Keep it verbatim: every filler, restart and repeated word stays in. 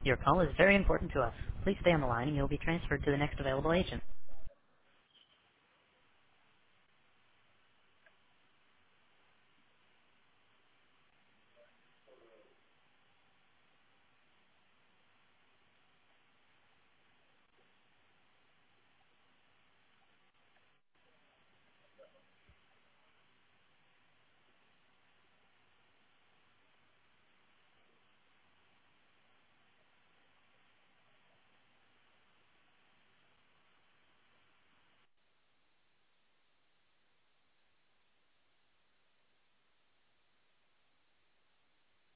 Your call is very important to us. Please stay on the line and you'll be transferred to the next available agent.